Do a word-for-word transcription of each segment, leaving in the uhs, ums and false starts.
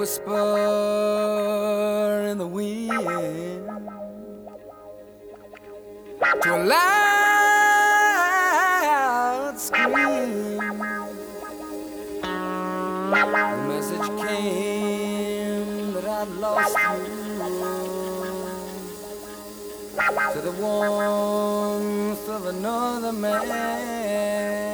whisper in the wind, to a loud scream. The message came that I'd lost you, to the warmth of another man.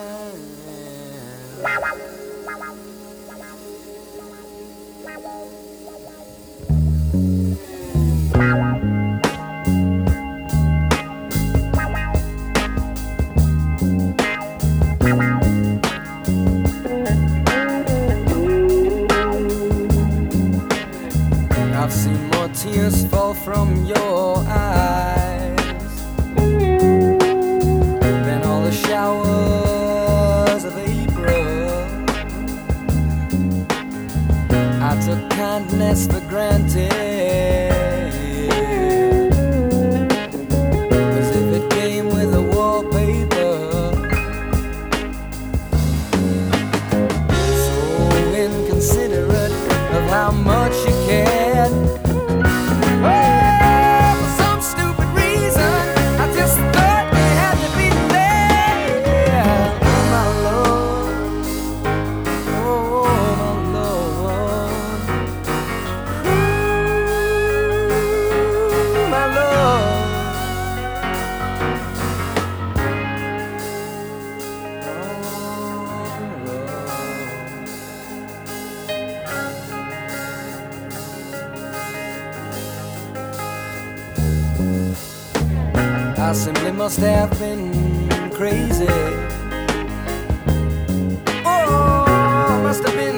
I've seen more tears fall from your eyes than all the showers of April. I took kindness for granted, as if it came with a wallpaper. So inconsiderate of how much you cared. For some stupid reason, I just thought you had to be there. My love, oh my love, ooh, my love. I simply must have been crazy. Oh, must have been